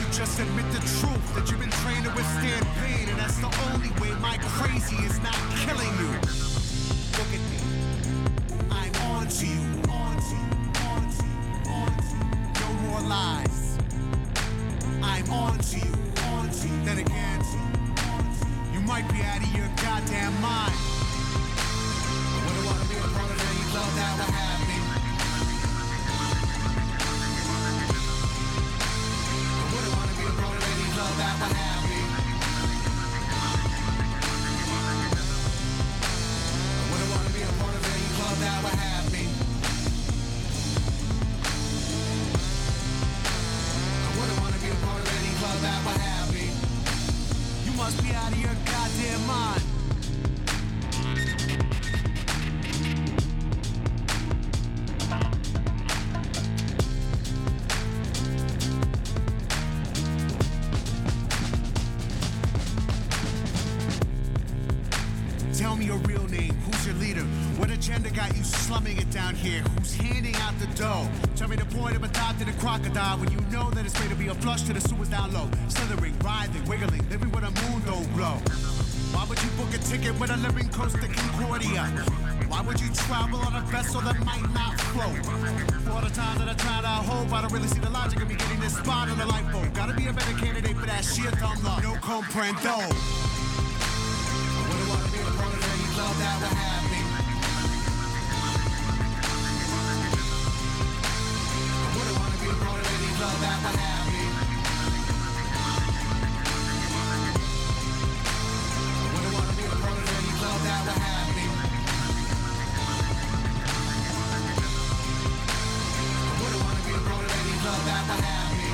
just admit the truth that you've been trained to withstand pain, and that's the only way my crazy is not killing you. Look at me, I'm on to you, on to you, on to you, on to you. No more lies. I'm on to you, on to you. Then again, you might be out of your goddamn mind. I wouldn't want to be a part of any love that would have me. Love that would have me. I wouldn't want to be a part of any club that would have me. I wouldn't want to be a part of any club that would have me. You must be out of your goddamn mind. Tell me your real name, who's your leader? What agenda got you slumming it down here? Who's handing out the dough? Tell me the point of adopting a crocodile when you know that it's made to be a flush to the sewers down low. Slithering, writhing, wiggling, living with a moon don't blow. Why would you book a ticket with a living Costa Concordia? Why would you travel on a vessel that might not float? For all the time that I try to hope, I don't really see the logic of me getting this spot on the lifeboat. Gotta be a better candidate for that sheer thumb love. No comprendo. Wanna be a part of any love that would have me. I wouldn't wanna be a part of any love that would have me. I wouldn't wanna be a part of any love that would have me. I wouldn't wanna be a part of any love that would have me.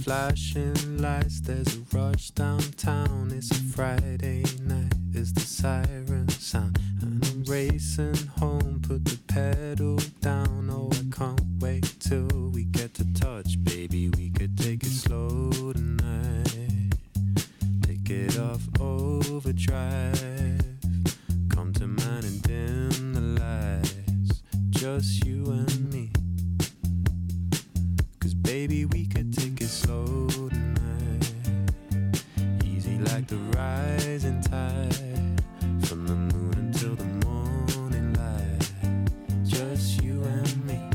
flashing lights, there's a rush downtown. It's a Friday night, it's the siren sound, and I'm racing home, put the pedal down. Oh, I can't wait till we get to touch, baby, we could take it slow tonight. Take it off overdrive, come to mine and dim the lights, just you and me. Cause baby, we could take it slow tonight, easy like the rising tide, from the moon until the morning light, just you and me.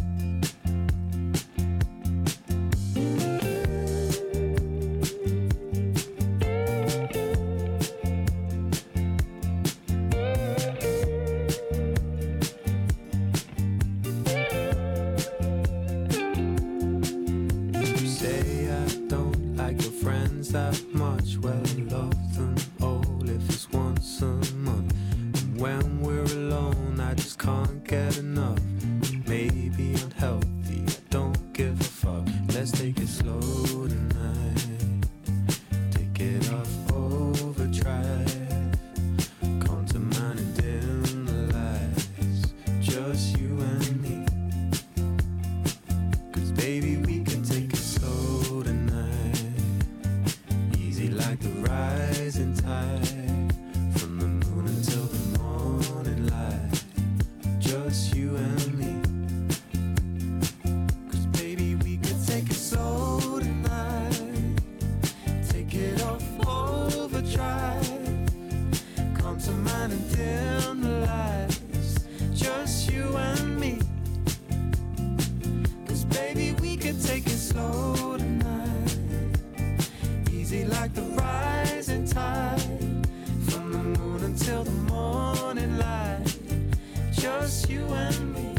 That much, well, I love them all if it's once a month. And when we're alone, I just can't get enough. Maybe unhealthy, I don't give a fuck. Let's take it slow tonight, take it off overdrive, come to mine and dim the lights, just you and me. Cause baby, we can take it slow tonight, like the rising tide, from the moon until the morning light, just you and me. Cause baby, we could take it slow tonight, take it off overdrive, come to mine and dim the lights, just you and me. Cause baby, we could take it slow tonight, easy like the rising tide, from the moon until the morning light, just you and me.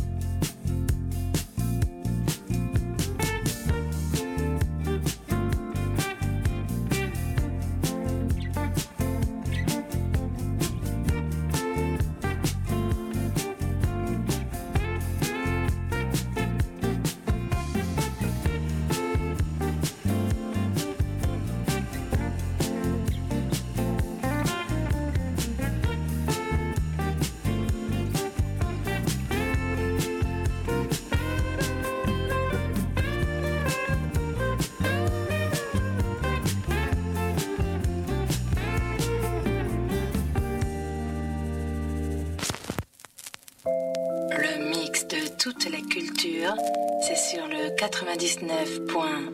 Toute la culture, c'est sur le 99.1.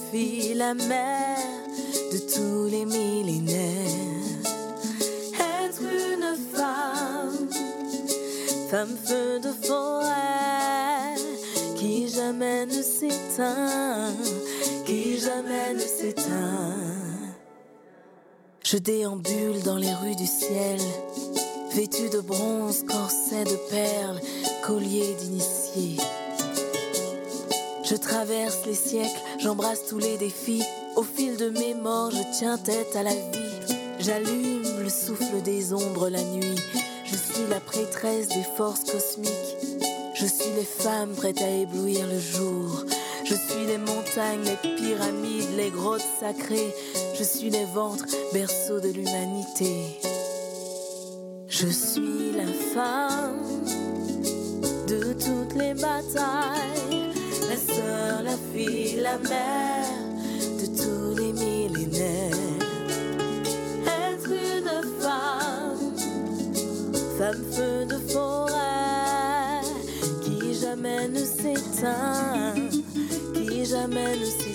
fille, la mère de tous les millénaires. Être une femme, femme feu de forêt, qui jamais ne s'éteint, qui jamais ne s'éteint. Je déambule dans les rues du ciel, vêtue de bronze, corset de perles, collier d'initié. Je traverse les siècles, j'embrasse tous les défis. Au fil de mes morts, je tiens tête à la vie. J'allume le souffle des ombres la nuit. Je suis la prêtresse des forces cosmiques. Je suis les femmes prêtes à éblouir le jour. Je suis les montagnes, les pyramides, les grottes sacrées. Je suis les ventres, berceaux de l'humanité. Je suis la femme de toutes les batailles, la sœur, la fille, la mère de tous les millénaires. Être une femme, femme feu de forêt, qui jamais ne s'éteint, qui jamais ne s'éteint.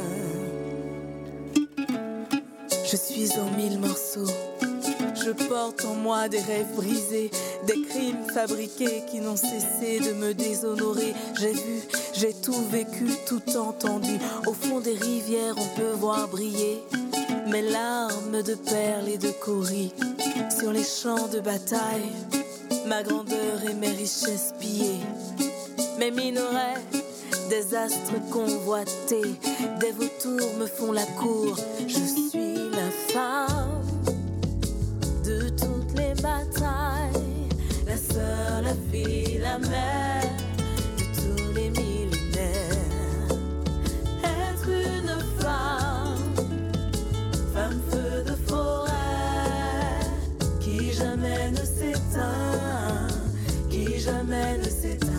Je suis en 1000 morceaux. Je porte en moi des rêves brisés, des crimes fabriqués qui n'ont cessé de me déshonorer. J'ai vu, j'ai tout vécu, tout entendu. Au fond des rivières, on peut voir briller mes larmes de perles et de cauris. Sur les champs de bataille, ma grandeur et mes richesses pillées. Mes minerais, des astres convoités, des vautours me font la cour. Je suis la femme de toutes les batailles, la sœur, la fille, la mère de tous les millénaires. Être une femme, femme feu de forêt, qui jamais ne s'éteint, qui jamais ne s'éteint.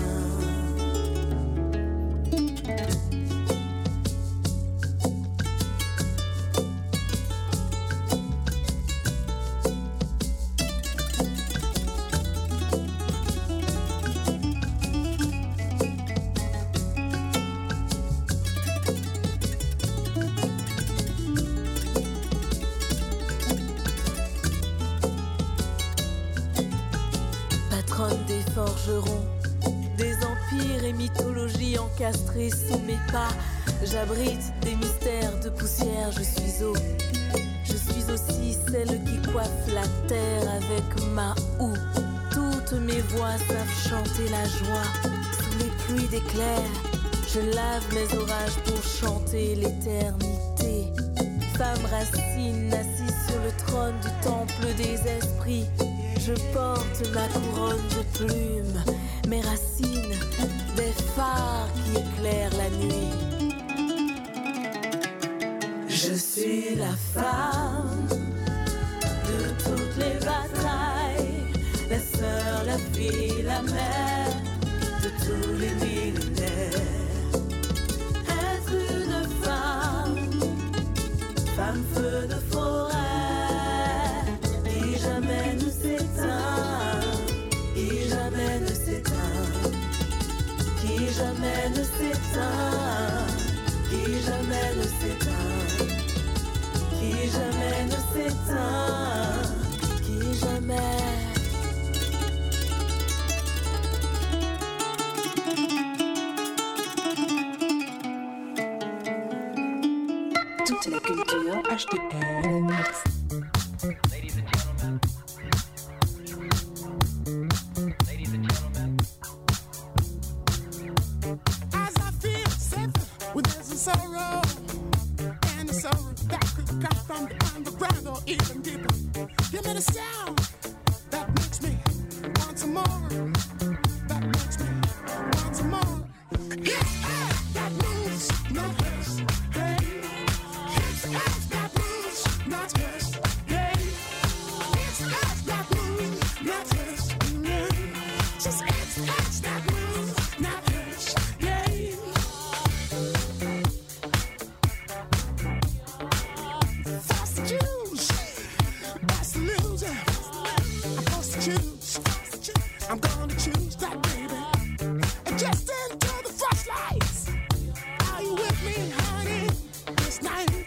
Des forgerons, des empires et mythologies encastrées sous mes pas. J'abrite des mystères de poussière, je suis eau. Je suis aussi celle qui coiffe la terre avec ma houe. Toutes mes voix savent chanter la joie. Sous les pluies d'éclairs, je lave mes orages pour chanter l'éternité. Femme racine assise sur le trône du temple des esprits. Je porte ma couronne de plumes, mes racines, des phares qui éclairent la nuit. Je suis la femme de toutes les batailles, la sœur, la fille, la mère de tous les millénaires. Être une femme, femme feu de forêt, qui jamais ne s'éteint, qui jamais ne s'éteint, qui jamais ne s'éteint, qui jamais ne s'éteint, qui jamais ne s'éteint, qui jamais. Toute la culture HTL. Sorrow, and the sorrow that could come from the underground or even deeper. Give me the sound that makes me want some more. That makes me want some more. It's us that moves, not us. Hey, it's us that moves, not us. Hey, it's us that moves, not us. Just it's us that moves, not us. Yeah. I'm gonna choose that baby, and just into the flashlights.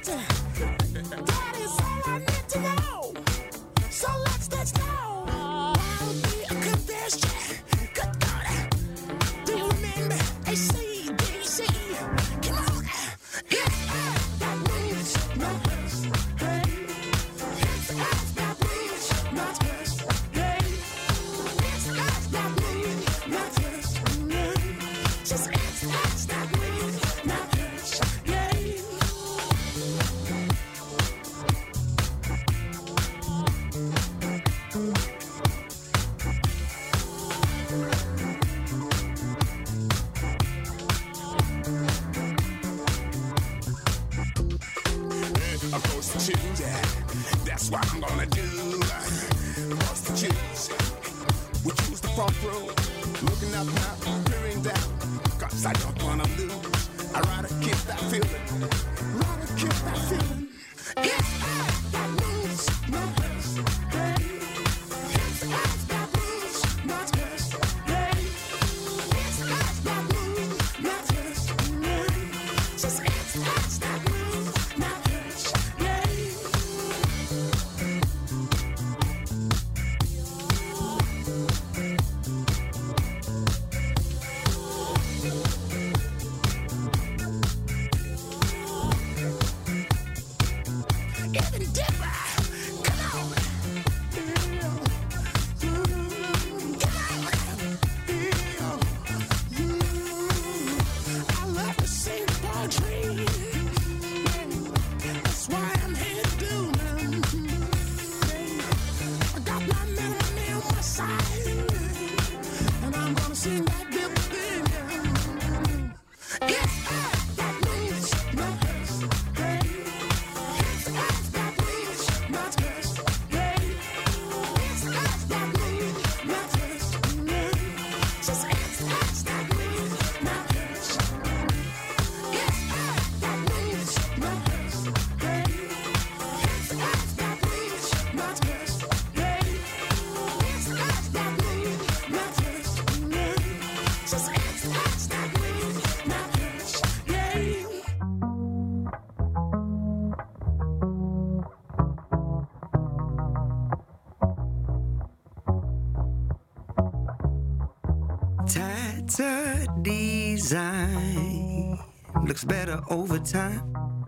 Design looks better over time,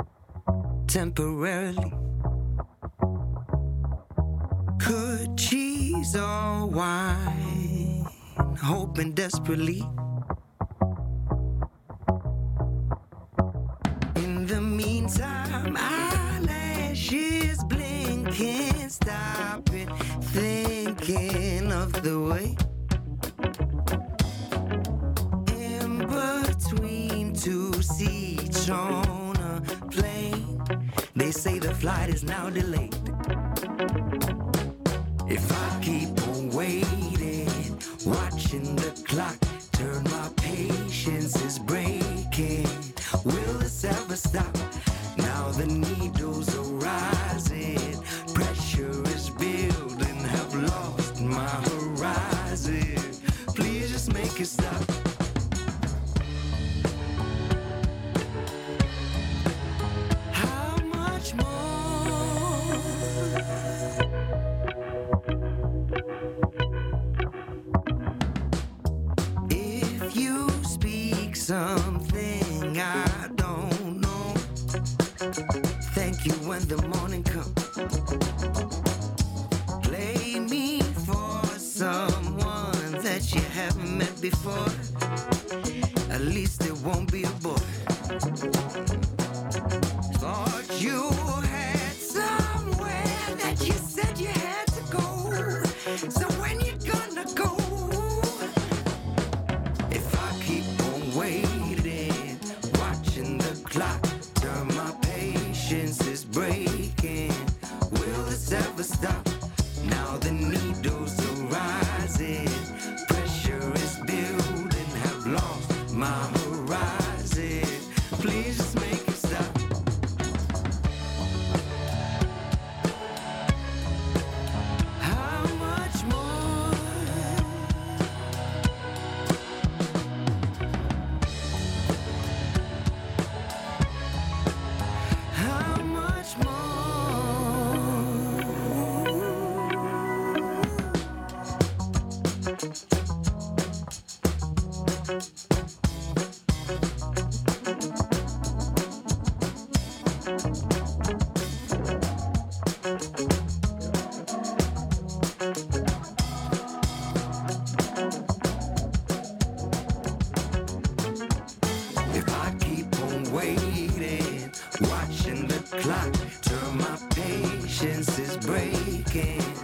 temporarily. Could cheese or wine, hoping desperately. In the meantime, eyelashes blinking, stop it, thinking of the way. Between two seats on a plane, they say the flight is now delayed. If I keep on waiting, watching the clock turn, my patience is breaking. Will this ever stop? Now the needles are rising, pressure is building, have lost my horizon. Please just make it stop. Something I don't know. Thank you when the morning comes. Play me for someone that you haven't met before. At least it won't be a boy. Thought you had somewhere that you said you had to go. So when you gonna go? If I keep waiting, watching the clock turn, my patience is breaking. Will this ever stop? Now the needles are rising, pressure is building, have lost my horizon. Please just make it stop. turn my patience is breaking.